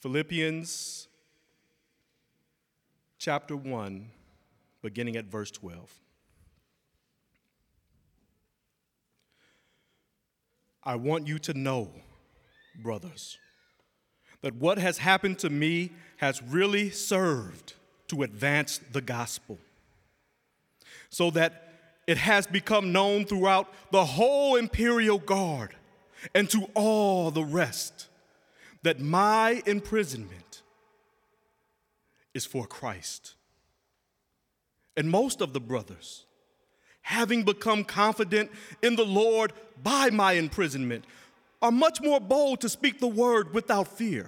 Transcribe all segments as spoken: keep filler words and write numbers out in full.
Philippians chapter one, beginning at verse twelve. I want you to know, brothers, that what has happened to me has really served to advance the gospel, so that it has become known throughout the whole imperial guard and to all the rest that my imprisonment is for Christ. And most of the brothers, having become confident in the Lord by my imprisonment, are much more bold to speak the word without fear.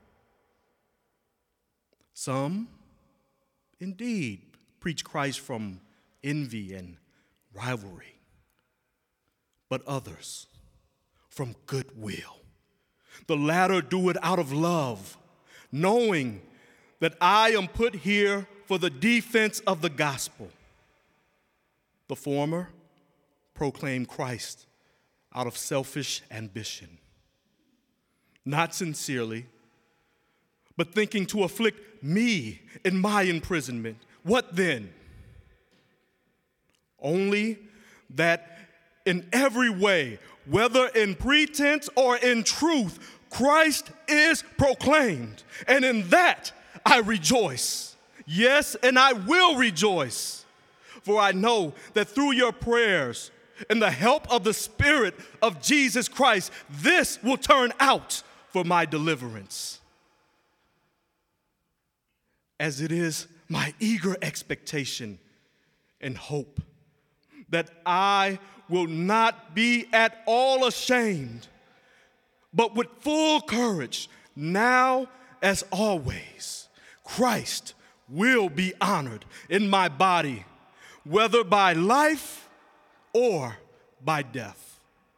Some, indeed, preach Christ from envy and rivalry, but others from goodwill. The latter do it out of love, knowing that I am put here for the defense of the gospel. The former proclaim Christ out of selfish ambition, not sincerely, but thinking to afflict me in my imprisonment. What then? Only that in every way, whether in pretense or in truth, Christ is proclaimed, and in that I rejoice. Yes, and I will rejoice, for I know that through your prayers and the help of the Spirit of Jesus Christ, this will turn out for my deliverance. As it is my eager expectation and hope that I will not be at all ashamed, but with full courage, now as always, Christ will be honored in my body, whether by life or by death.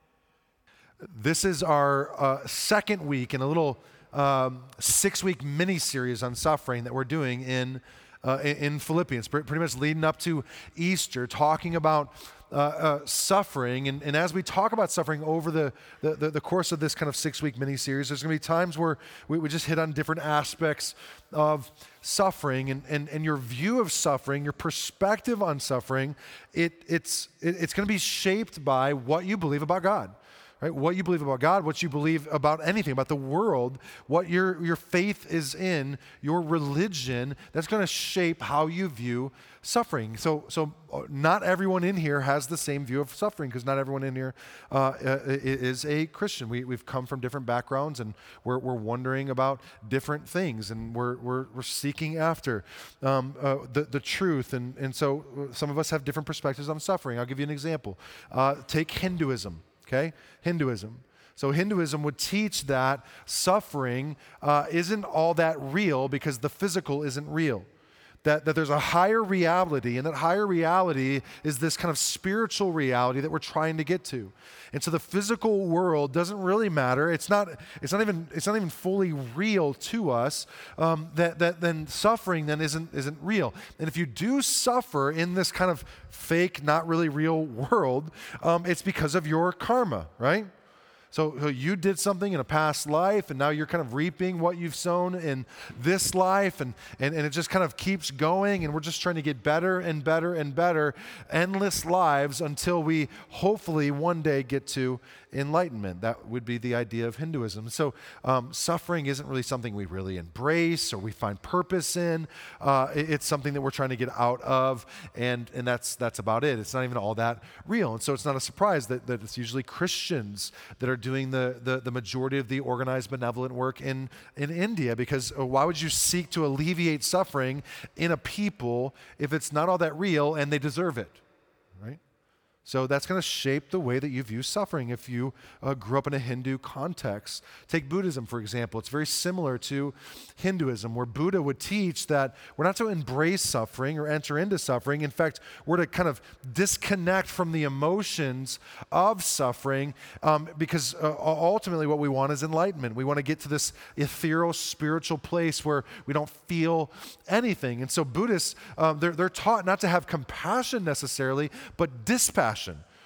This is our uh, second week in a little um, six-week mini-series on suffering that we're doing in uh, in Philippians, pretty much leading up to Easter, talking about uh, uh, suffering. And, and as we talk about suffering over the, the, the course of this kind of six-week mini-series, there's going to be times where we, we just hit on different aspects of suffering and, and, and your view of suffering, your perspective on suffering. It, it's, it, it's going to be shaped by what you believe about God. Right? What you believe about God, what you believe about anything, about the world, what your, your faith is in, your religion, that's going to shape how you view suffering. So, so not everyone in here has the same view of suffering, because not everyone in here uh, is a Christian. We, we've come from different backgrounds, and we're, we're wondering about different things, and we're, we're, we're seeking after um, uh, the, the truth. And, and so some of us have different perspectives on suffering. I'll give you an example. Uh, take Hinduism. Okay, Hinduism. So Hinduism would teach that suffering uh, isn't all that real because the physical isn't real. That, that there's a higher reality, and that higher reality is this kind of spiritual reality that we're trying to get to. And so the physical world doesn't really matter. It's not, it's not even, it's not even fully real to us. Um, that, that then suffering then isn't, isn't real. And if you do suffer in this kind of fake, not really real world, um, it's because of your karma, right? So, so you did something in a past life, and now you're kind of reaping what you've sown in this life, and, and, and it just kind of keeps going, and we're just trying to get better and better and better, endless lives until we hopefully one day get to enlightenment. That would be the idea of Hinduism. So um, suffering isn't really something we really embrace or we find purpose in. Uh, it, it's something that we're trying to get out of, and, and that's that's about it. It's not even all that real. And so it's not a surprise that, that it's usually Christians that are doing the, the, the majority of the organized benevolent work in, in India, because why would you seek to alleviate suffering in a people if it's not all that real and they deserve it, right? So that's going to shape the way that you view suffering if you uh, grew up in a Hindu context. Take Buddhism, for example. It's very similar to Hinduism, where Buddha would teach that we're not to embrace suffering or enter into suffering. In fact, we're to kind of disconnect from the emotions of suffering um, because uh, ultimately what we want is enlightenment. We want to get to this ethereal spiritual place where we don't feel anything. And so Buddhists, um, they're, they're taught not to have compassion necessarily, but dispassion.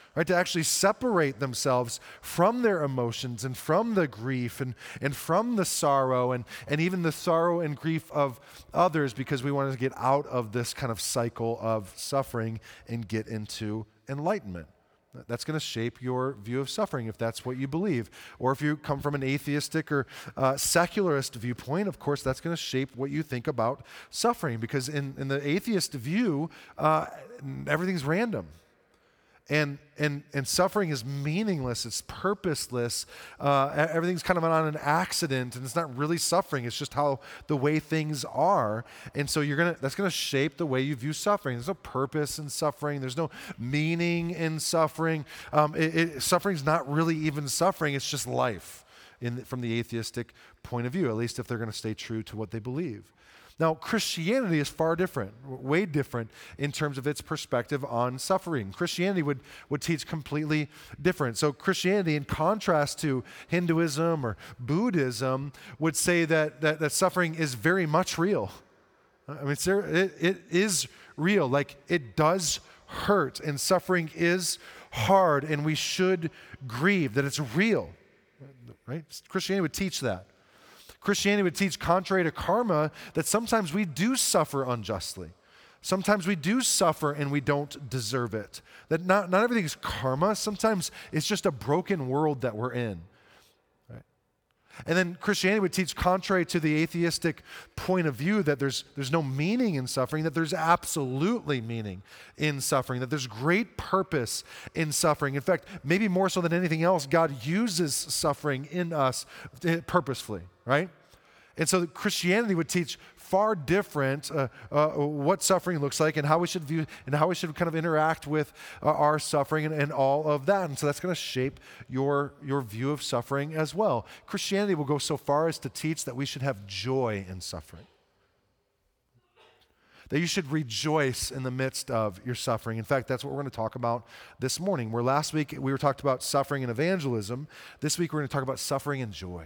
right? To actually separate themselves from their emotions and from the grief and, and from the sorrow and, and even the sorrow and grief of others, because we want to get out of this kind of cycle of suffering and get into enlightenment. That's going to shape your view of suffering if that's what you believe. Or if you come from an atheistic or uh, secularist viewpoint, of course, that's going to shape what you think about suffering. Because in, in the atheist view, uh, everything's random. And, and, and suffering is meaningless, it's purposeless, uh, everything's kind of on an accident, and it's not really suffering, it's just how the way things are. And so you're gonna that's gonna shape the way you view suffering. There's no purpose in suffering, there's no meaning in suffering. Um, it, it, suffering's not really even suffering, it's just life in, from the atheistic point of view, at least if they're gonna stay true to what they believe. Now, Christianity is far different, way different in terms of its perspective on suffering. Christianity would, would teach completely different. So Christianity, in contrast to Hinduism or Buddhism, would say that, that, that suffering is very much real. I mean, it's there, it, it is real. Like, it does hurt, and suffering is hard, and we should grieve, that it's real. Right? Christianity would teach that. Christianity would teach, contrary to karma, that sometimes we do suffer unjustly. Sometimes we do suffer and we don't deserve it. That not, not everything is karma. Sometimes it's just a broken world that we're in. Right? And then Christianity would teach, contrary to the atheistic point of view, that there's, there's no meaning in suffering, that there's absolutely meaning in suffering, that there's great purpose in suffering. In fact, maybe more so than anything else, God uses suffering in us purposefully. Right? And so Christianity would teach far different uh, uh, what suffering looks like and how we should view and how we should kind of interact with uh, our suffering and, and all of that. And so that's going to shape your, your view of suffering as well. Christianity will go so far as to teach that we should have joy in suffering. That you should rejoice in the midst of your suffering. In fact, that's what we're going to talk about this morning. Where last week we were talked about suffering and evangelism. This week we're going to talk about suffering and joy.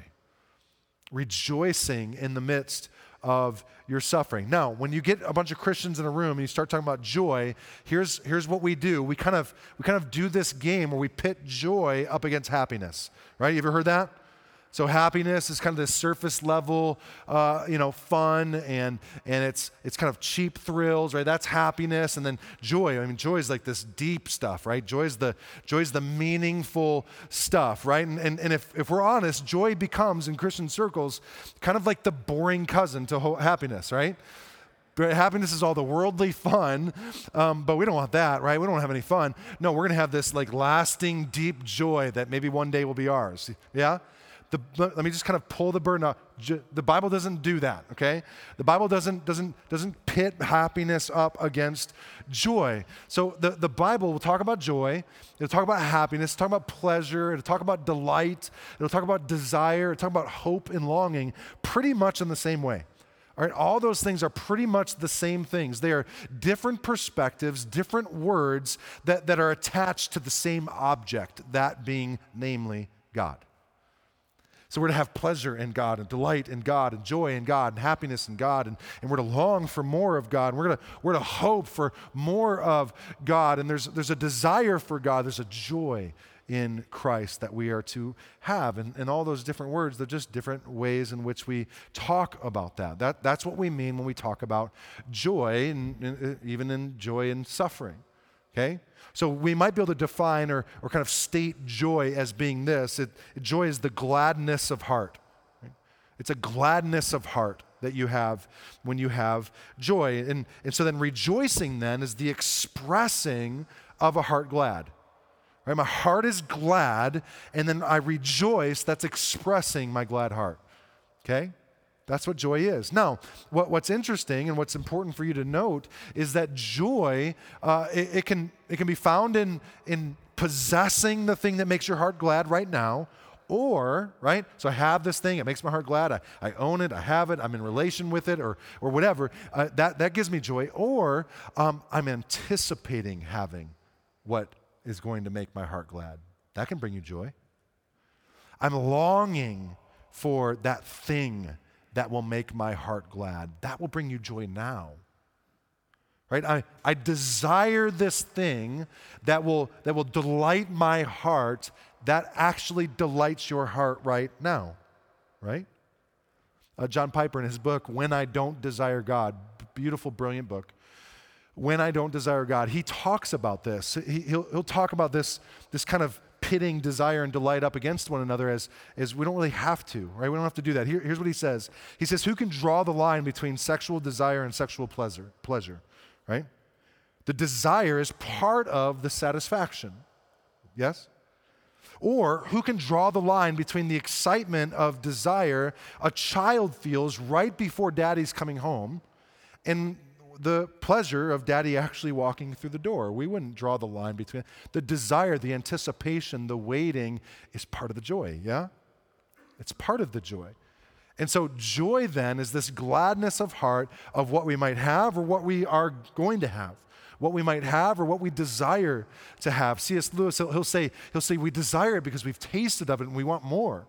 Rejoicing in the midst of your suffering. Now, when you get a bunch of Christians in a room and you start talking about joy, here's, here's what we do. We kind of we kind of do this game where we pit joy up against happiness. Right? You ever heard that? So happiness is kind of this surface level, uh, you know, fun, and and it's it's kind of cheap thrills, right? That's happiness, and then joy. I mean, joy is like this deep stuff, right? Joy is the joy is the meaningful stuff, right? And and, and if if we're honest, joy becomes in Christian circles kind of like the boring cousin to ho- happiness, right? But happiness is all the worldly fun, um, but we don't want that, right? We don't have any fun. No, we're going to have this like lasting, deep joy that maybe one day will be ours. Yeah. The, let me just kind of pull the burden out. The Bible doesn't do that, okay? The Bible doesn't doesn't doesn't pit happiness up against joy. So the, the Bible will talk about joy, it'll talk about happiness, it'll talk about pleasure, it'll talk about delight, it'll talk about desire, it'll talk about hope and longing, pretty much in the same way. All right, all those things are pretty much the same things. They are different perspectives, different words that, that are attached to the same object, that being namely God. So we're to have pleasure in God and delight in God and joy in God and happiness in God, and, and we're to long for more of God. And we're, gonna, we're to hope for more of God, and there's, there's a desire for God. There's a joy in Christ that we are to have. And, and all those different words, they're just different ways in which we talk about that. that that's what we mean when we talk about joy, and, and even in joy and suffering. Okay? So we might be able to define or, or kind of state joy as being this. It, joy is the gladness of heart. Right? It's a gladness of heart that you have when you have joy. And, and so then rejoicing then is the expressing of a heart glad. Right? My heart is glad, and then I rejoice. That's expressing my glad heart. Okay? That's what joy is. Now, what, what's interesting and what's important for you to note is that joy, uh, it, it can it can be found in, in possessing the thing that makes your heart glad right now, or, right, so I have this thing, it makes my heart glad, I, I own it, I have it, I'm in relation with it, or or whatever, uh, that, that gives me joy, or um, I'm anticipating having what is going to make my heart glad. That can bring you joy. I'm longing for that thing that will make my heart glad. That will bring you joy now. right? I, I desire this thing that will, that will delight my heart, that actually delights your heart right now, right? Uh, John Piper in his book, When I Don't Desire God, beautiful, brilliant book. When I Don't Desire God, he talks about this. He, he'll, he'll talk about this, this kind of pitting desire and delight up against one another as, as we don't really have to, right? We don't have to do that. Here, here's what he says. He says, who can draw the line between sexual desire and sexual pleasure, pleasure, right? The desire is part of the satisfaction, yes? Or who can draw the line between the excitement of desire a child feels right before daddy's coming home and the pleasure of daddy actually walking through the door? We wouldn't draw the line between the desire, the anticipation, the waiting is part of the joy, yeah? It's part of the joy. And so joy then is this gladness of heart of what we might have or what we are going to have. What we might have or what we desire to have. C S Lewis, he'll, he'll say, he'll say, we desire it because we've tasted of it and we want more.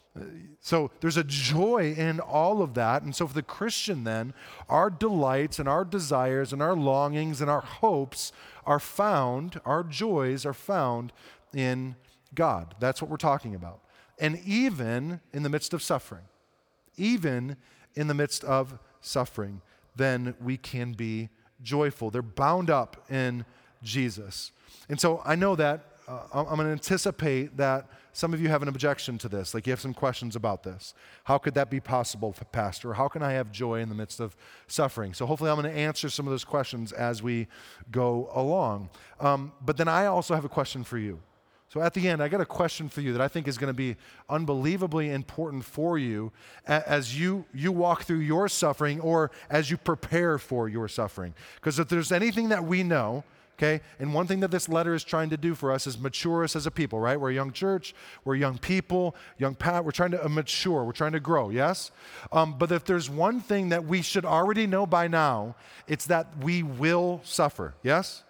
So there's a joy in all of that. And so for the Christian then, our delights and our desires and our longings and our hopes are found, our joys are found in God. That's what we're talking about. And even in the midst of suffering, even in the midst of suffering, then we can be joyful. They're bound up in Jesus. And so I know that uh, I'm going to anticipate that some of you have an objection to this, like you have some questions about this. How could that be possible, Pastor? How can I have joy in the midst of suffering? So hopefully I'm going to answer some of those questions as we go along. Um, but then I also have a question for you. So at the end, I got a question for you that I think is going to be unbelievably important for you as you, you walk through your suffering or as you prepare for your suffering. Because if there's anything that we know, okay, and one thing that this letter is trying to do for us is mature us as a people, right? We're a young church, we're young people, young Pat, we're trying to mature, we're trying to grow, yes? Um, but if there's one thing that we should already know by now, it's that we will suffer, yes?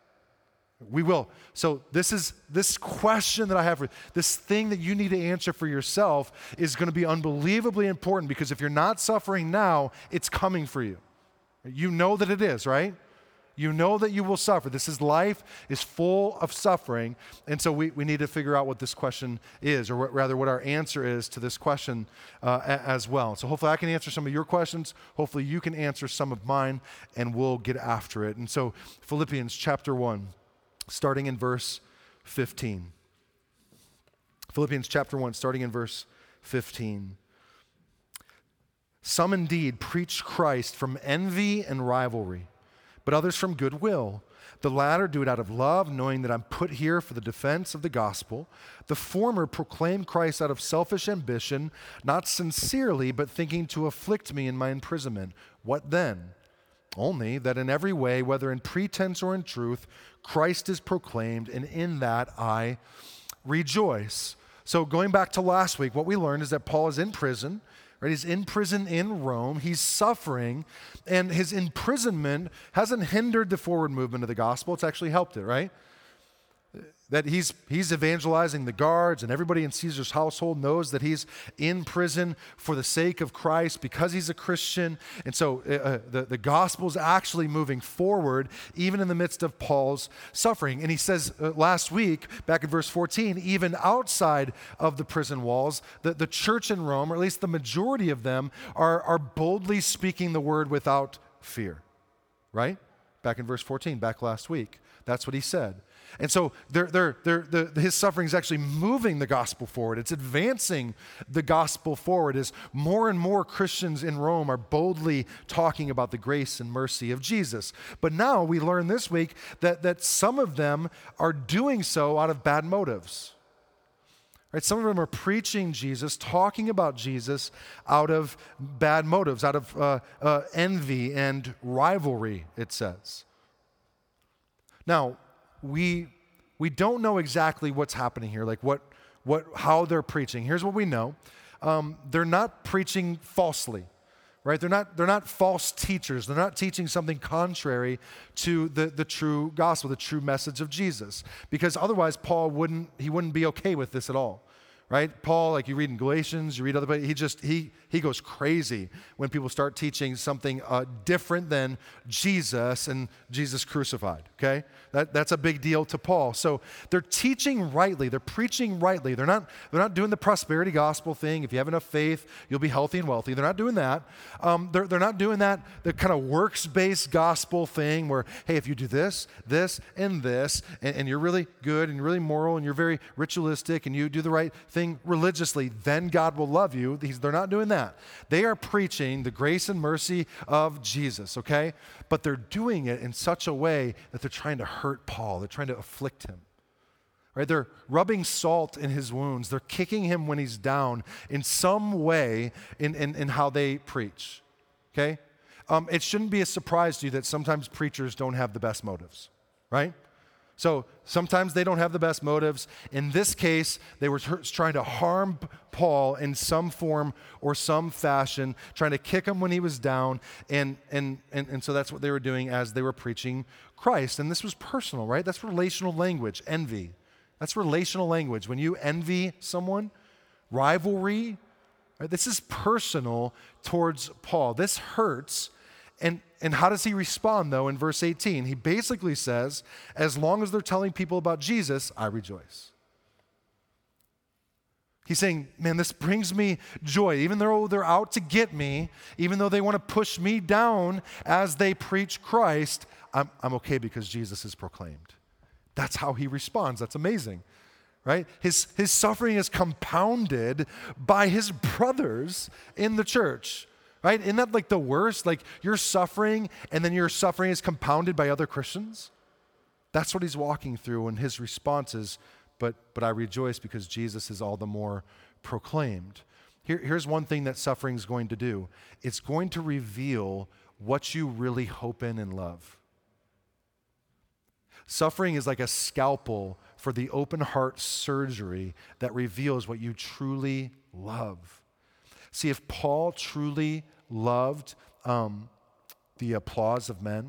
We will. So this is this question that I have for this thing that you need to answer for yourself is going to be unbelievably important because if you're not suffering now, it's coming for you. You know that it is, right? You know that you will suffer. This is life is full of suffering. And so we, we need to figure out what this question is, or rather what our answer is to this question uh, a, as well. So hopefully I can answer some of your questions. Hopefully you can answer some of mine, and we'll get after it. And so Philippians chapter one. Starting in verse fifteen. Philippians chapter one, starting in verse fifteen. Some indeed preach Christ from envy and rivalry, but others from goodwill. The latter do it out of love, knowing that I'm put here for the defense of the gospel. The former proclaim Christ out of selfish ambition, not sincerely, but thinking to afflict me in my imprisonment. What then? Only that in every way, whether in pretense or in truth, Christ is proclaimed, and in that I rejoice. So going back to last week, what we learned is that Paul is in prison, right? He's in prison in Rome. He's suffering, and his imprisonment hasn't hindered the forward movement of the gospel. It's actually helped it, right? That he's he's evangelizing the guards, and everybody in Caesar's household knows that he's in prison for the sake of Christ because he's a Christian. And so uh, the, the gospel is actually moving forward even in the midst of Paul's suffering. And he says uh, last week, back in verse fourteen, even outside of the prison walls, the, the church in Rome, or at least the majority of them, are, are boldly speaking the word without fear, right? Back in verse fourteen, back last week. That's what he said. And so they're, they're, they're, the, his suffering is actually moving the gospel forward. It's advancing the gospel forward as more and more Christians in Rome are boldly talking about the grace and mercy of Jesus. But now we learn this week that, that some of them are doing so out of bad motives. Right? Some of them are preaching Jesus, talking about Jesus out of bad motives, out of uh, uh, envy and rivalry, it says. Now, we we don't know exactly what's happening here, like what what how they're preaching. Here's what we know: um, they're not preaching falsely, right? They're not they're not false teachers. They're not teaching something contrary to the the true gospel, the true message of Jesus. Because otherwise, Paul wouldn't he wouldn't be okay with this at all. right? Paul, like you read in Galatians, you read other places, he just, he, he goes crazy when people start teaching something uh, different than Jesus and Jesus crucified, okay? That, that's a big deal to Paul. So they're teaching rightly, they're preaching rightly. They're not, they're not doing the prosperity gospel thing. If you have enough faith, you'll be healthy and wealthy. They're not doing that. Um, they're, they're not doing that, the kind of works-based gospel thing where, hey, if you do this, this, and this, and, and you're really good and you're really moral and you're very ritualistic and you do the right thing religiously, then God will love you. These, they're not doing that. They are preaching the grace and mercy of Jesus, okay? But they're doing it in such a way that they're trying to hurt Paul. They're trying to afflict him, right? They're rubbing salt in his wounds. They're kicking him when he's down in some way in, in, in how they preach, okay? Um, it shouldn't be a surprise to you that sometimes preachers don't have the best motives, right? So sometimes they don't have the best motives. In this case, they were trying to harm Paul in some form or some fashion, trying to kick him when he was down. And, and, and, and so that's what they were doing as they were preaching Christ. And this was personal, right? That's relational language, envy. That's relational language. When you envy someone, rivalry, right? This is personal towards Paul. This hurts. And, and how does he respond, though, in verse eighteen? He basically says, as long as they're telling people about Jesus, I rejoice. He's saying, man, this brings me joy. Even though they're out to get me, even though they want to push me down as they preach Christ, I'm, I'm okay because Jesus is proclaimed. That's how he responds. That's amazing, right? His, his suffering is compounded by his brothers in the church. Right? Isn't that like the worst? Like you're suffering and then your suffering is compounded by other Christians? That's what he's walking through, and his response is, but, but I rejoice because Jesus is all the more proclaimed. Here, here's one thing that suffering is going to do. It's going to reveal what you really hope in and love. Suffering is like a scalpel for the open heart surgery that reveals what you truly love. See, if Paul truly loved um, the applause of men,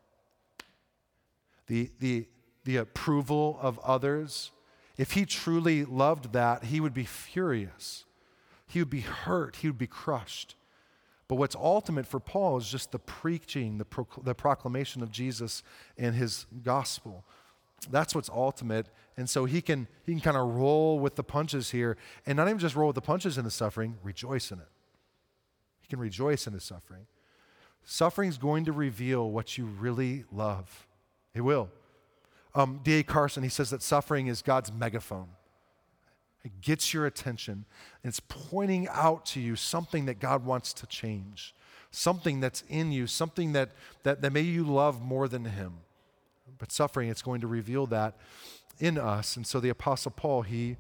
the, the, the approval of others, if he truly loved that, he would be furious. He would be hurt. He would be crushed. But what's ultimate for Paul is just the preaching, the, pro- the proclamation of Jesus and his gospel. That's what's ultimate. And so he can, he can kind of roll with the punches here, and not even just roll with the punches in the suffering, rejoice in it. He can rejoice in his suffering. Suffering is going to reveal what you really love. It will. Um, D A Carson, he says that suffering is God's megaphone. It gets your attention, and it's pointing out to you something that God wants to change, something that's in you, something that, that, that maybe you love more than him. But suffering, it's going to reveal that in us. And so the Apostle Paul, he,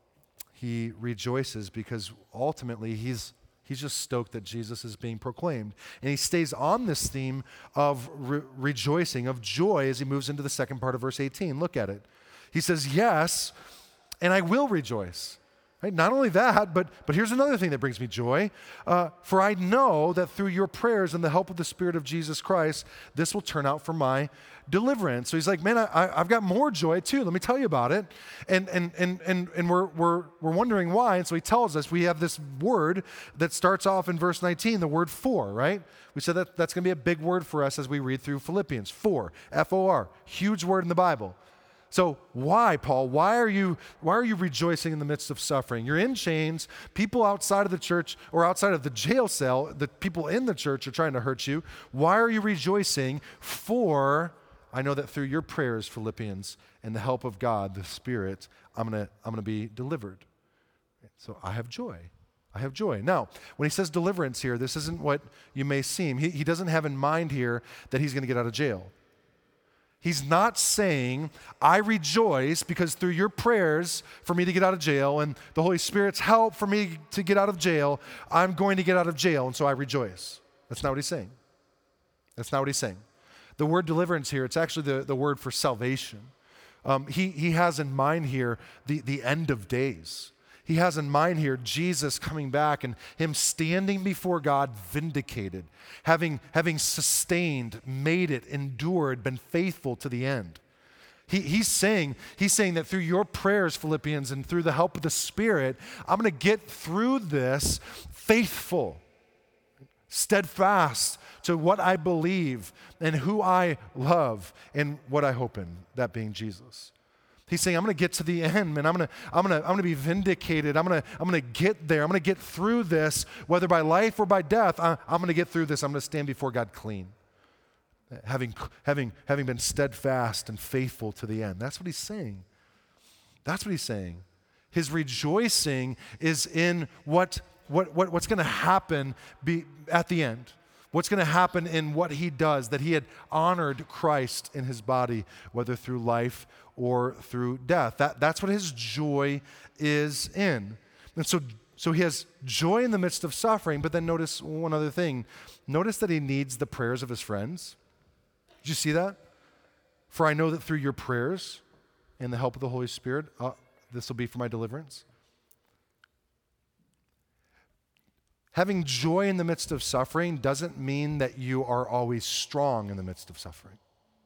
he rejoices because ultimately he's, he's just stoked that Jesus is being proclaimed. And he stays on this theme of re- rejoicing, of joy, as he moves into the second part of verse eighteen. Look at it. He says, yes, and I will rejoice. Right? Not only that, but, but here's another thing that brings me joy. Uh, for I know that through your prayers and the help of the Spirit of Jesus Christ, this will turn out for my deliverance. So he's like, man, I, I've got more joy too. Let me tell you about it. And and and and and we're we're we're wondering why. And so he tells us we have this word that starts off in verse nineteen, the word for, right? We said that that's going to be a big word for us as we read through Philippians. For, F O R, huge word in the Bible. So why, Paul? Why are you why are you rejoicing in the midst of suffering? You're in chains. People outside of the church or outside of the jail cell, the people in the church are trying to hurt you. Why are you rejoicing? For I know that through your prayers, Philippians, and the help of God, the Spirit, I'm gonna I'm gonna be delivered. So I have joy. I have joy. Now, when he says deliverance here, this isn't what you may seem. He, he doesn't have in mind here that he's going to get out of jail. He's not saying, I rejoice because through your prayers for me to get out of jail and the Holy Spirit's help for me to get out of jail, I'm going to get out of jail, and so I rejoice. That's not what he's saying. That's not what he's saying. The word deliverance here, it's actually the, the word for salvation. Um, he, he has in mind here the, the end of days. He has in mind here Jesus coming back and him standing before God vindicated, having, having sustained, made it, endured, been faithful to the end. He, he's saying, he's saying that through your prayers, Philippians, and through the help of the Spirit, I'm going to get through this faithful, steadfast to what I believe and who I love and what I hope in, that being Jesus. He's saying, I'm going to get to the end, man. I'm going to, I'm going to, I'm going to be vindicated. I'm going to, I'm going to get there. I'm going to get through this, whether by life or by death. I, I'm going to get through this. I'm going to stand before God clean. Having, having, having been steadfast and faithful to the end. That's what he's saying. That's what he's saying. His rejoicing is in what, what, what, what's going to happen be, at the end. What's going to happen in what he does, that he had honored Christ in his body, whether through life or through death. That, that's what his joy is in. And so, so he has joy in the midst of suffering, but then notice one other thing. Notice that he needs the prayers of his friends. Did you see that? For I know that through your prayers and the help of the Holy Spirit, uh, this will be for my deliverance. Having joy in the midst of suffering doesn't mean that you are always strong in the midst of suffering.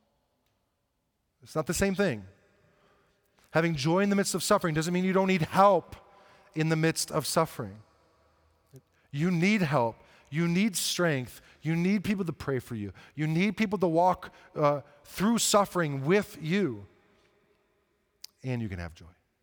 It's not the same thing. Having joy in the midst of suffering doesn't mean you don't need help in the midst of suffering. You need help. You need strength. You need people to pray for you. You need people to walk uh, through suffering with you. And you can have joy.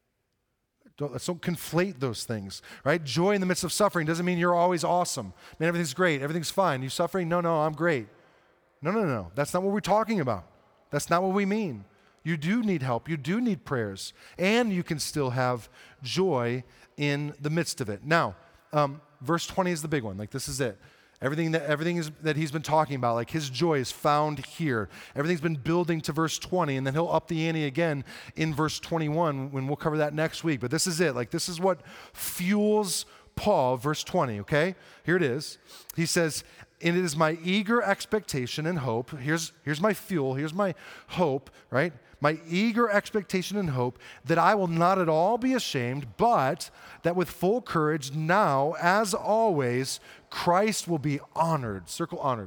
Don't, let's don't conflate those things, right? Joy in the midst of suffering doesn't mean you're always awesome. Man, everything's great. Everything's fine. You suffering? No, no, I'm great. No, no, no. That's not what we're talking about. That's not what we mean. You do need help. You do need prayers. And you can still have joy in the midst of it. Now, um, verse twenty is the big one. Like, this is it. Everything that everything is, that he's been talking about, like his joy is found here. Everything's been building to verse twenty, and then he'll up the ante again in verse twenty-one when we'll cover that next week. But this is it. Like, this is what fuels Paul, verse twenty, okay? Here it is. He says, and it is my eager expectation and hope. Here's, here's my fuel. Here's my hope, right? My eager expectation and hope that I will not at all be ashamed, but that with full courage now, as always, Christ will be honored. Circle honored.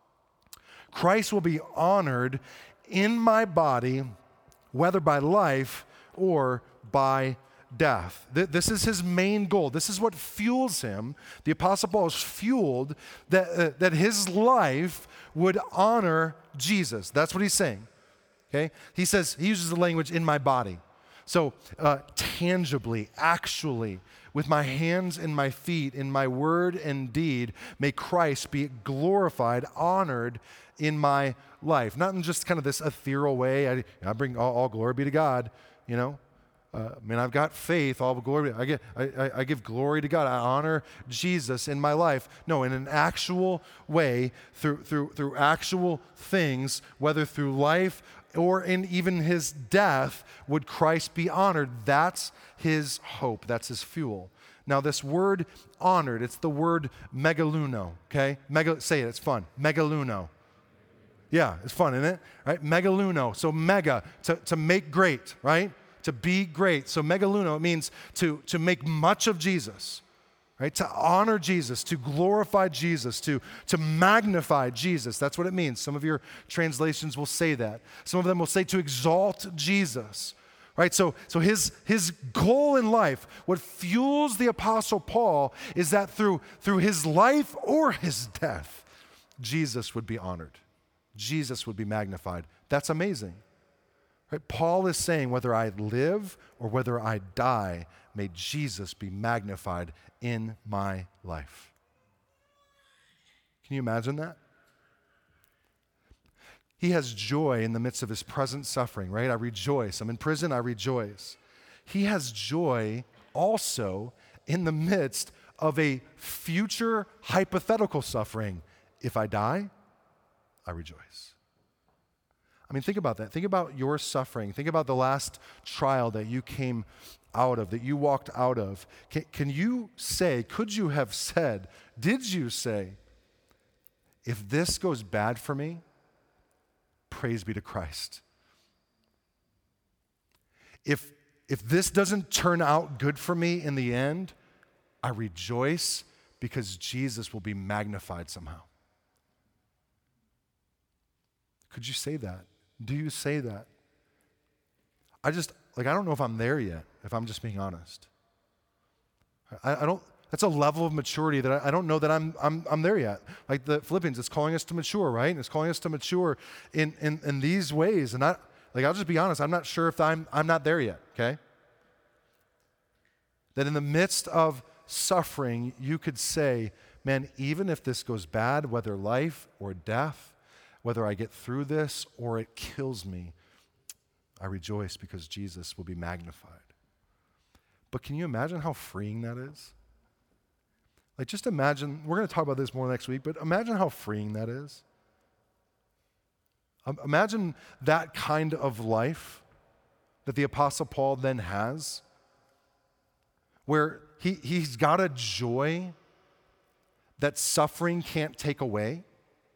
Christ will be honored in my body, whether by life or by death. Th- this is his main goal. This is what fuels him. The Apostle Paul is fueled that, uh, that his life would honor Jesus. That's what he's saying. Okay? He says, he uses the language in my body. So uh, tangibly, actually, with my hands and my feet, in my word and deed, may Christ be glorified, honored in my life. Not in just kind of this ethereal way. I, I bring all, all glory be to God, you know. Uh, I mean, I've got faith, all glory. I, get, I, I give glory to God. I honor Jesus in my life. No, in an actual way, through, through, through actual things, whether through life or in even his death, would Christ be honored. That's his hope. That's his fuel. Now, this word honored, it's the word megaluno, okay? Mega, say it, it's fun. Megaluno. Yeah, it's fun, isn't it? Right? Megaluno. So mega, to, to make great, right? To be great. So megaluno, it means to, to make much of Jesus, right? To honor Jesus, to glorify Jesus, to, to magnify Jesus. That's what it means. Some of your translations will say that. Some of them will say to exalt Jesus, right? So, so his, his goal in life, what fuels the Apostle Paul, is that through, through his life or his death, Jesus would be honored. Jesus would be magnified. That's amazing. Right? Paul is saying, whether I live or whether I die, may Jesus be magnified in my life. Can you imagine that? He has joy in the midst of his present suffering, right? I rejoice. I'm in prison, I rejoice. He has joy also in the midst of a future hypothetical suffering. If I die, I rejoice. I mean, think about that. Think about your suffering. Think about the last trial that you came out of, that you walked out of. Can, can you say, could you have said, did you say, if this goes bad for me, praise be to Christ. If, if this doesn't turn out good for me in the end, I rejoice because Jesus will be magnified somehow. Could you say that? Do you say that? I just, like, I don't know if I'm there yet, if I'm just being honest. I, I don't, that's a level of maturity that I, I don't know that I'm, I'm, I'm there yet. Like the Philippians, it's calling us to mature, right? It's calling us to mature in, in, in these ways. And I, like, I'll just be honest, I'm not sure if I'm, I'm not there yet, okay? That in the midst of suffering, you could say, man, even if this goes bad, whether life or death, whether I get through this or it kills me, I rejoice because Jesus will be magnified. But can you imagine how freeing that is? Like, just imagine, we're going to talk about this more next week, but imagine how freeing that is. Um, imagine that kind of life that the Apostle Paul then has, where he, he's got a joy that suffering can't take away.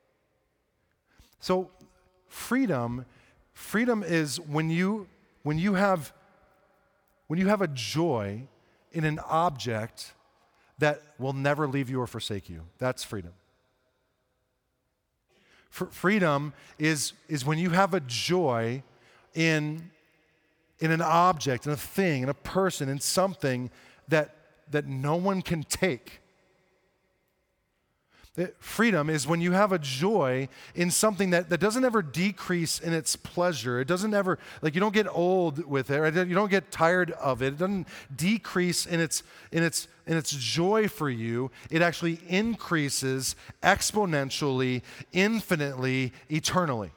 So freedom, freedom is when you when you have when you have a joy in an object that will never leave you or forsake you. That's freedom. F- freedom is, is when you have a joy in, in an object, in a thing, in a person, in something that, that no one can take. Freedom is when you have a joy in something that, that doesn't ever decrease in its pleasure. It doesn't ever, like, you don't get old with it, right? You don't get tired of it. It doesn't decrease in its, in its, in its joy for you. It actually increases exponentially, infinitely, eternally.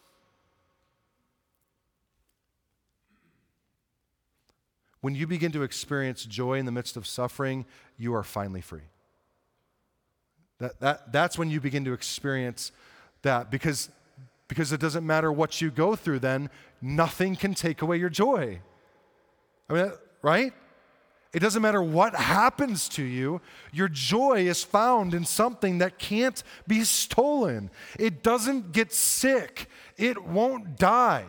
When you begin to experience joy in the midst of suffering, you are finally free. That, that, that's when you begin to experience that, because, because it doesn't matter what you go through then, nothing can take away your joy. I mean, right? It doesn't matter what happens to you, your joy is found in something that can't be stolen. It doesn't get sick. It won't die.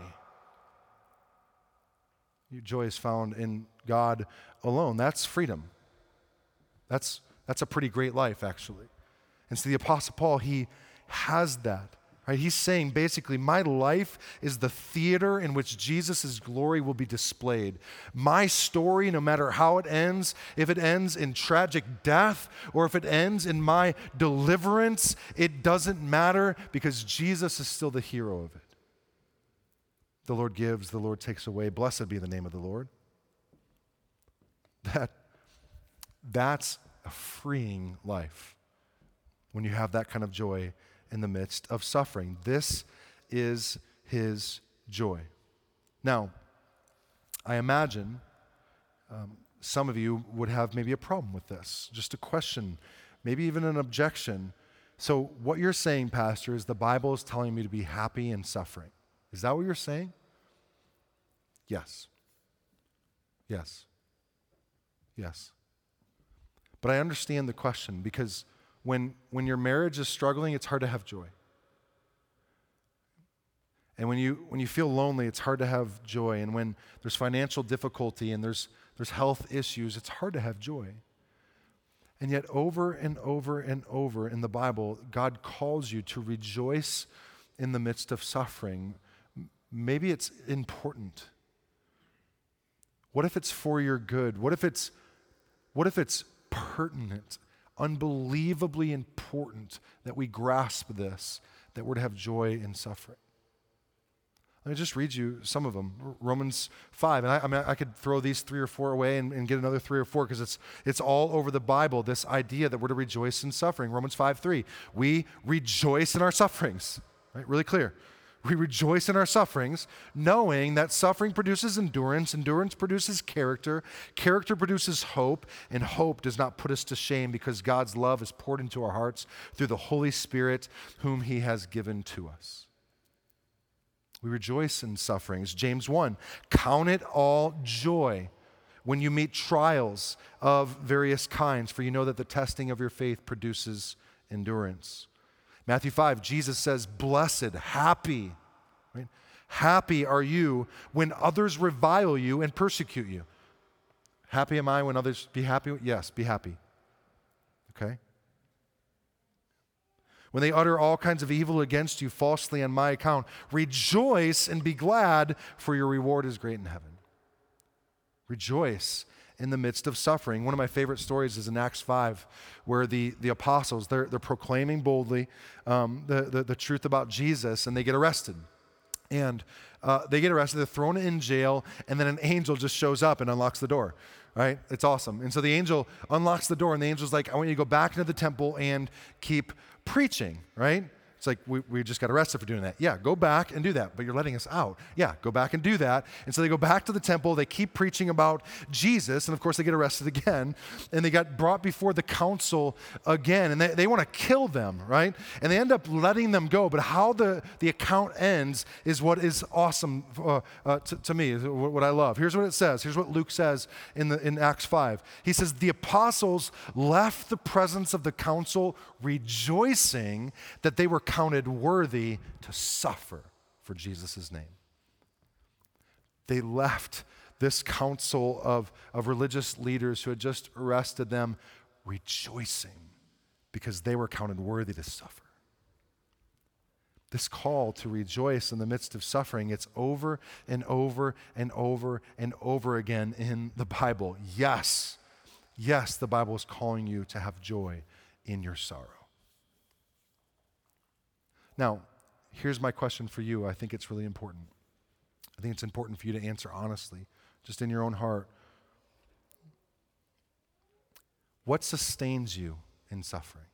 Your joy is found in God alone. That's freedom. That's, that's a pretty great life, actually. And so the Apostle Paul, he has that, right? He's saying basically, my life is the theater in which Jesus' glory will be displayed. My story, no matter how it ends, if it ends in tragic death or if it ends in my deliverance, it doesn't matter because Jesus is still the hero of it. The Lord gives, the Lord takes away. Blessed be the name of the Lord. That, that's a freeing life. When you have that kind of joy in the midst of suffering. This is his joy. Now, I imagine um, some of you would have maybe a problem with this, just a question, maybe even an objection. So what you're saying, Pastor, is the Bible is telling me to be happy in suffering. Is that what you're saying? Yes. Yes. Yes. But I understand the question, because When, when your marriage is struggling, it's hard to have joy. And when you, when you feel lonely, it's hard to have joy. And when there's financial difficulty and there's, there's health issues, it's hard to have joy. And yet over and over and over in the Bible, God calls you to rejoice in the midst of suffering. Maybe it's important. What if it's for your good? What if it's, what if it's pertinent? Unbelievably important that we grasp this, that we're to have joy in suffering. Let me just read you some of them. Romans five, and I, I mean, I could throw these three or four away and, and get another three or four because it's it's all over the Bible, this idea that we're to rejoice in suffering. Romans five three, we rejoice in our sufferings, right? Really clear. We rejoice in our sufferings, knowing that suffering produces endurance, endurance produces character, character produces hope, and hope does not put us to shame because God's love is poured into our hearts through the Holy Spirit whom he has given to us. We rejoice in sufferings. James one, count it all joy when you meet trials of various kinds, for you know that the testing of your faith produces endurance. Matthew five, Jesus says, blessed, happy, right? Happy are you when others revile you and persecute you. Happy am I when others be happy? Yes, be happy. Okay? When they utter all kinds of evil against you falsely on my account, rejoice and be glad, for your reward is great in heaven. Rejoice in the midst of suffering. One of my favorite stories is in Acts five, where the, the apostles, they're, they're proclaiming boldly um, the, the, the truth about Jesus, and they get arrested. And uh, they get arrested, they're thrown in jail, and then an angel just shows up and unlocks the door, right? It's awesome. And so the angel unlocks the door, and the angel's like, I want you to go back into the temple and keep preaching, right? It's like, we, we just got arrested for doing that. Yeah, go back and do that, but you're letting us out. Yeah, go back and do that. And so they go back to the temple, they keep preaching about Jesus, and of course they get arrested again, and they got brought before the council again, and they, they want to kill them, right? And they end up letting them go, but how the, the account ends is what is awesome uh, uh, to, to me, is what, what I love. Here's what it says. Here's what Luke says in, the, in Acts five. He says, the apostles left the presence of the council rejoicing that they were counted worthy to suffer for Jesus' name. They left this council of, of religious leaders who had just arrested them rejoicing because they were counted worthy to suffer. This call to rejoice in the midst of suffering, it's over and over and over and over again in the Bible. Yes, yes, the Bible is calling you to have joy in your sorrow. Now, here's my question for you. I think it's really important. I think it's important for you to answer honestly, just in your own heart. What sustains you in suffering?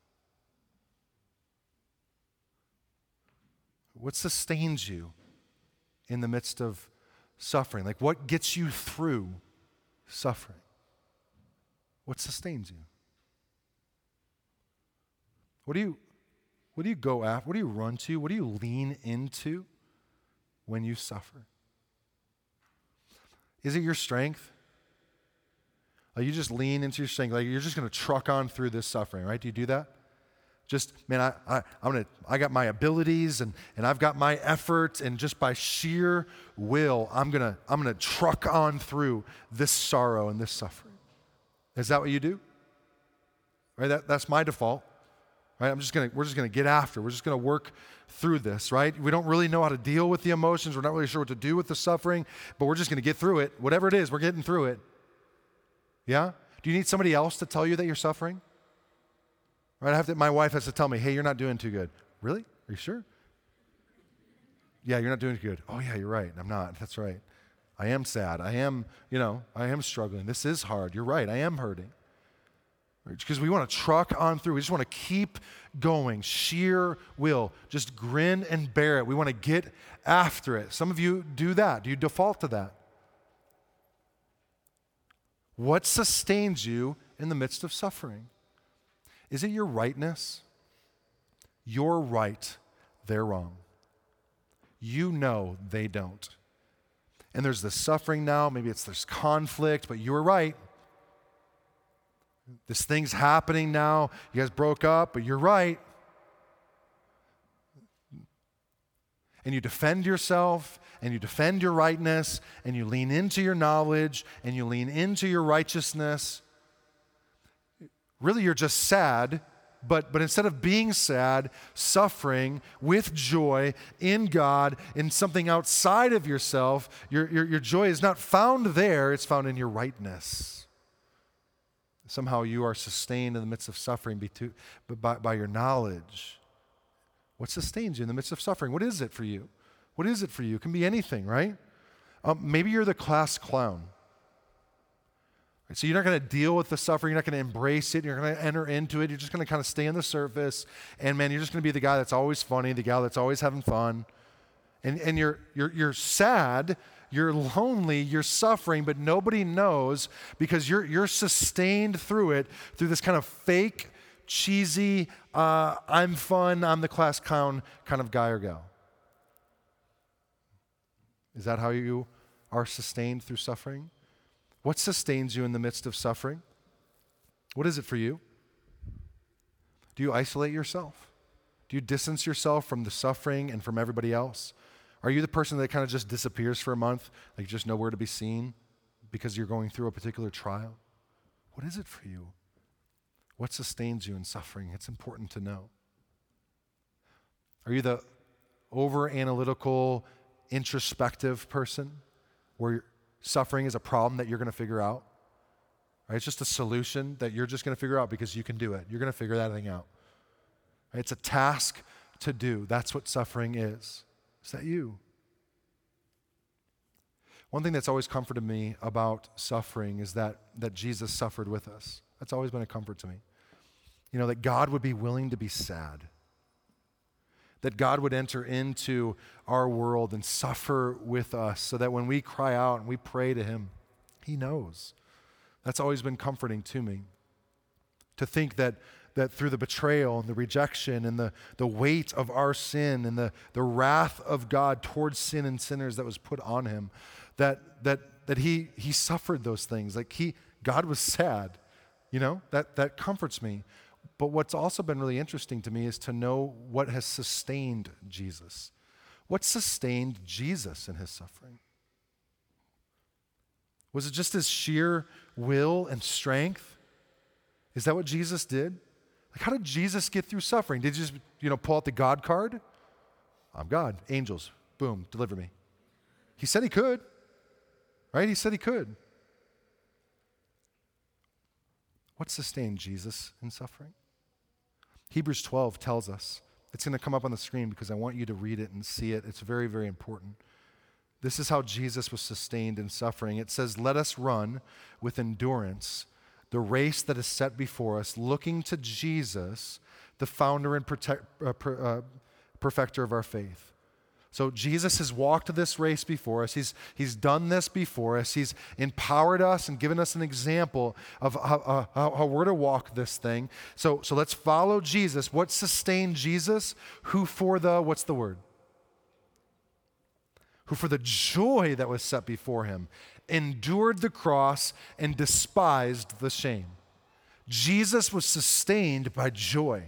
What sustains you in the midst of suffering? Like, what gets you through suffering? What sustains you? What do you What do you go after? What do you run to? What do you lean into when you suffer? Is it your strength? Like you just lean into your strength, like you're just going to truck on through this suffering, right? Do you do that? Just, man, I, I, I'm gonna, I got my abilities and, and I've got my effort, and just by sheer will, I'm gonna, I'm gonna truck on through this sorrow and this suffering. Is that what you do? Right? That, that's my default. Right? I'm just gonna, we're just gonna get after. We're just gonna work through this, right? We don't really know how to deal with the emotions. We're not really sure what to do with the suffering, but we're just gonna get through it. Whatever it is, we're getting through it. Yeah? Do you need somebody else to tell you that you're suffering? Right? I have to, my wife has to tell me, hey, you're not doing too good. Really? Are you sure? Yeah, you're not doing too good. Oh yeah, you're right. I'm not. That's right. I am sad. I am, you know, I am struggling. This is hard. You're right. I am hurting. Because we want to truck on through. We just want to keep going. Sheer will. Just grin and bear it. We want to get after it. Some of you do that. Do you default to that? What sustains you in the midst of suffering? Is it your rightness? You're right. They're wrong. You know they don't. And there's this suffering now. Maybe it's this conflict, but you were right. This thing's happening now. You guys broke up, but you're right. And you defend yourself, and you defend your rightness, and you lean into your knowledge, and you lean into your righteousness. Really, you're just sad, but, but instead of being sad, suffering with joy in God, in something outside of yourself, your, your, your joy is not found there, it's found in your rightness. Somehow you are sustained in the midst of suffering by, by your knowledge. What sustains you in the midst of suffering? What is it for you? What is it for you? It can be anything, right? Um, maybe you're the class clown. Right, so you're not going to deal with the suffering. You're not going to embrace it. You're going to enter into it. You're just going to kind of stay on the surface. And man, you're just going to be the guy that's always funny, the guy that's always having fun. And, and you're, you're, you're sad. You're lonely, you're suffering, but nobody knows because you're, you're sustained through it, through this kind of fake, cheesy, uh, I'm fun, I'm the class clown kind of guy or gal. Is that how you are sustained through suffering? What sustains you in the midst of suffering? What is it for you? Do you isolate yourself? Do you distance yourself from the suffering and from everybody else? Are you the person that kind of just disappears for a month, like just nowhere to be seen because you're going through a particular trial? What is it for you? What sustains you in suffering? It's important to know. Are you the over-analytical, introspective person where suffering is a problem that you're going to figure out. Right? It's just a solution that you're just going to figure out because you can do it. You're going to figure that thing out. Right? It's a task to do. That's what suffering is. Is that you? One thing that's always comforted me about suffering is that, that Jesus suffered with us. That's always been a comfort to me. You know, that God would be willing to be sad. That God would enter into our world and suffer with us so that when we cry out and we pray to him, he knows. That's always been comforting to me. To think that, that through the betrayal and the rejection and the, the weight of our sin and the, the wrath of God towards sin and sinners that was put on him, that, that, that he, he suffered those things. Like he, God was sad, you know, that, that comforts me. But what's also been really interesting to me is to know what has sustained Jesus. What sustained Jesus in his suffering? Was it just his sheer will and strength? Is that what Jesus did? Like, how did Jesus get through suffering? Did he just, you know, pull out the God card? I'm God. Angels. Boom. Deliver me. He said he could. Right? He said he could. What sustained Jesus in suffering? Hebrews twelve tells us. It's going to come up on the screen because I want you to read it and see it. It's very, very important. This is how Jesus was sustained in suffering. It says, "Let us run with endurance the race that is set before us, looking to Jesus, the founder and protect, uh, per, uh, perfecter of our faith." So Jesus has walked this race before us. He's, he's done this before us. He's empowered us and given us an example of how, uh, how, how we're to walk this thing. So, so let's follow Jesus. What sustained Jesus? Who for the, what's the word? Who for the joy that was set before him endured the cross and despised the shame. Jesus was sustained by joy.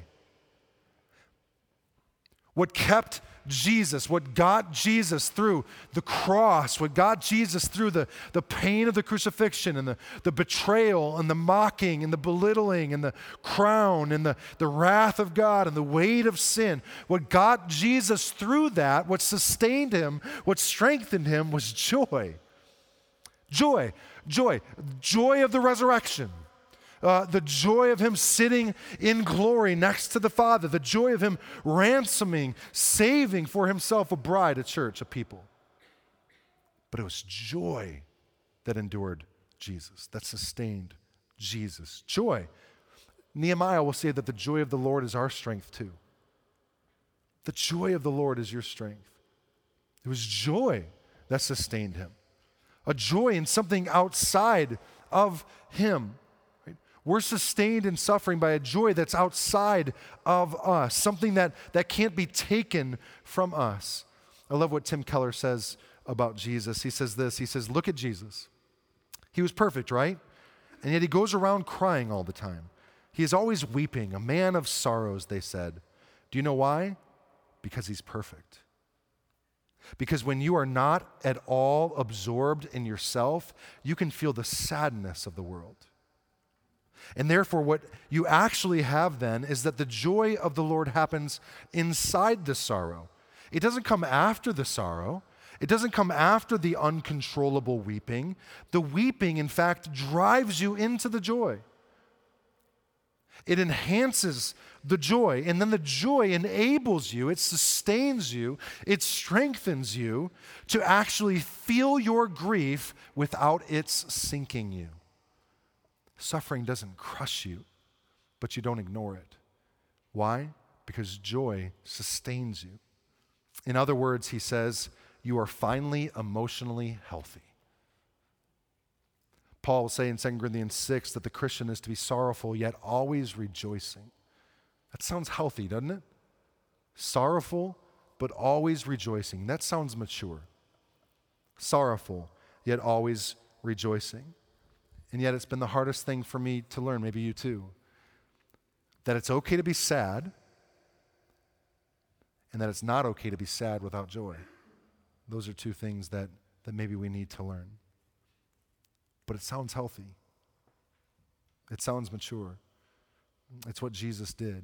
What kept Jesus, what got Jesus through the cross, what got Jesus through the, the pain of the crucifixion and the, the betrayal and the mocking and the belittling and the crown and the, the wrath of God and the weight of sin, what got Jesus through that, what sustained him, what strengthened him was joy. Joy, joy, joy of the resurrection. Uh, the joy of him sitting in glory next to the Father, the joy of him ransoming, saving for himself a bride, a church, a people. But it was joy that endured Jesus, that sustained Jesus. Joy. Nehemiah will say that the joy of the Lord is our strength too. The joy of the Lord is your strength. It was joy that sustained him. A joy in something outside of him. We're sustained in suffering by a joy that's outside of us, something that, that can't be taken from us. I love what Tim Keller says about Jesus. He says this, he says, look at Jesus. He was perfect, right? And yet he goes around crying all the time. He is always weeping, a man of sorrows, they said. Do you know why? Because he's perfect. Because when you are not at all absorbed in yourself, you can feel the sadness of the world. And therefore, what you actually have then is that the joy of the Lord happens inside the sorrow. It doesn't come after the sorrow. It doesn't come after the uncontrollable weeping. The weeping, in fact, drives you into the joy. It enhances the joy, and then the joy enables you, it sustains you, it strengthens you to actually feel your grief without its sinking you. Suffering doesn't crush you, but you don't ignore it. Why? Because joy sustains you. In other words, he says, you are finally emotionally healthy. Paul will say in Second Corinthians six that the Christian is to be sorrowful, yet always rejoicing. That sounds healthy, doesn't it? Sorrowful, but always rejoicing. That sounds mature. Sorrowful, yet always rejoicing. And yet it's been the hardest thing for me to learn, maybe you too, that it's okay to be sad and that it's not okay to be sad without joy. Those are two things that, that maybe we need to learn. But it sounds healthy. It sounds mature. It's what Jesus did.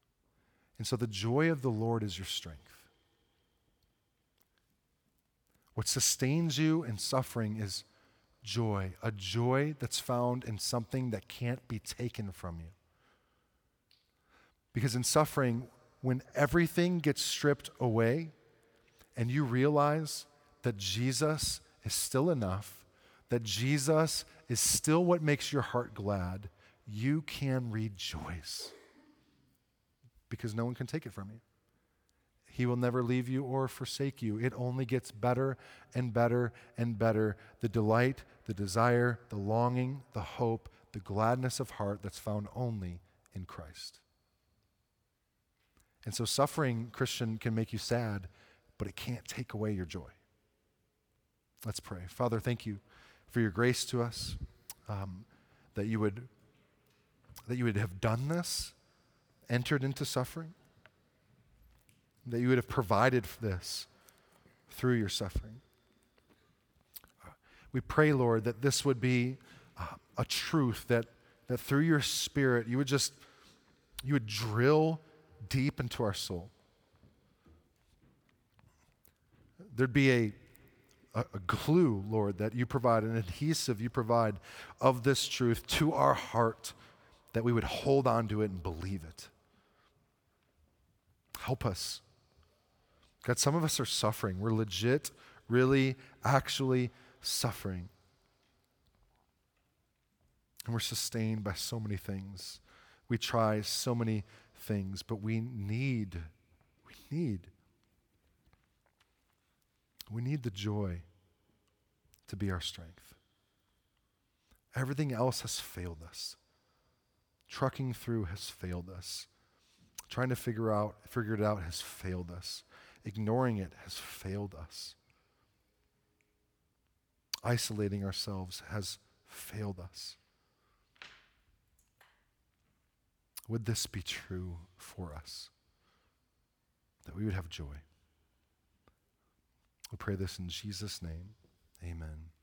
And so the joy of the Lord is your strength. What sustains you in suffering is joy, a joy that's found in something that can't be taken from you. Because in suffering, when everything gets stripped away and you realize that Jesus is still enough, that Jesus is still what makes your heart glad, you can rejoice because no one can take it from you. He will never leave you or forsake you. It only gets better and better and better. The delight, the desire, the longing, the hope, the gladness of heart that's found only in Christ. And so suffering, Christian, can make you sad, but it can't take away your joy. Let's pray. Father, thank you for your grace to us, um, that you would that you would have done this, entered into suffering, that you would have provided for this through your suffering. Uh, we pray, Lord, that this would be uh, a truth, that that through your Spirit you would just you would drill deep into our soul. There'd be a A, a glue, Lord, that you provide, an adhesive you provide of this truth to our heart, that we would hold on to it and believe it. Help us. God, some of us are suffering. We're legit, really, actually suffering. And we're sustained by so many things. We try so many things, but we need, we need We need the joy to be our strength. Everything else has failed us. Trucking through has failed us. Trying to figure out, figure it out has failed us. Ignoring it has failed us. Isolating ourselves has failed us. Would this be true for us? That we would have joy. We pray this in Jesus' name. Amen.